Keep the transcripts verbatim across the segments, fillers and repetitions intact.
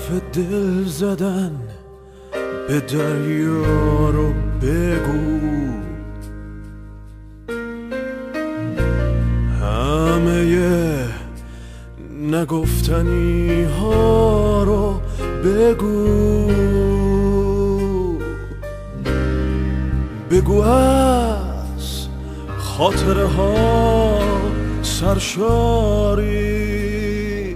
حرف دل زدن به دریا رو بگو، همه نگفتنی ها رو بگو، بگو از خاطره ها سرشاری،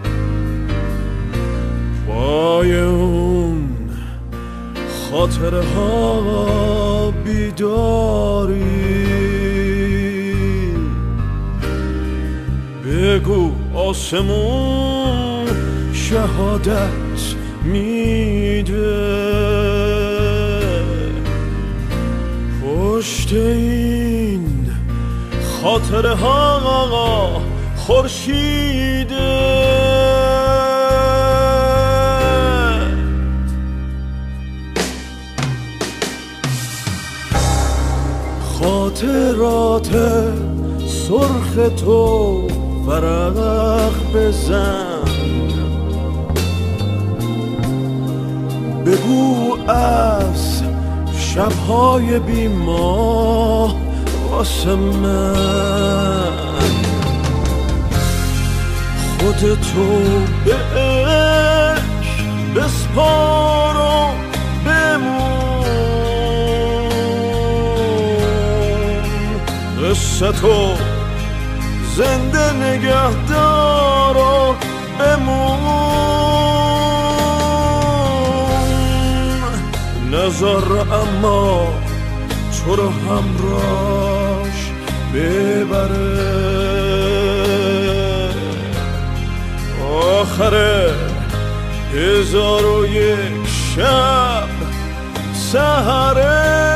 پای اون خاطره ها بیداری، بگو آسمون شهادت میده، پشت این خاطره ها خورشیده. خاطرات سرخ تو ورق بزن، بگو از شبهای بی ماه واسه من، خودتو به عشق بسپار و بمون، قصه تو زنده نگه دار و بمون، نظر اما تو رو همراش ببره، آخره هزار و یک شب سحره.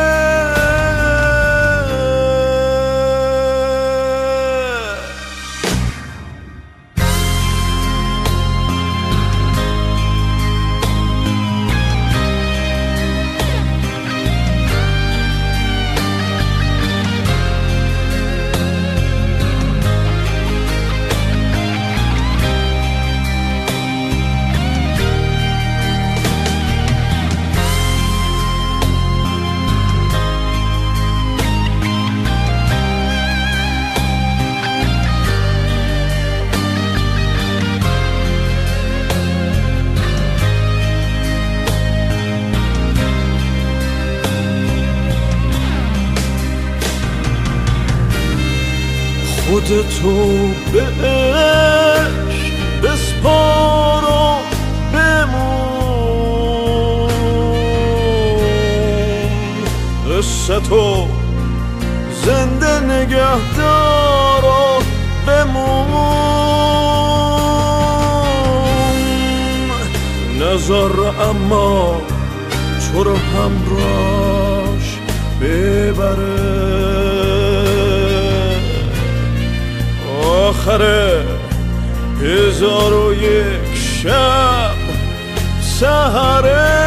خودتو به عشق بسپار و بمون، قصه تو زنده نگه دار و بمون، نظر اما تو رو همراش ببره، آخره هزار و یک شب سحره.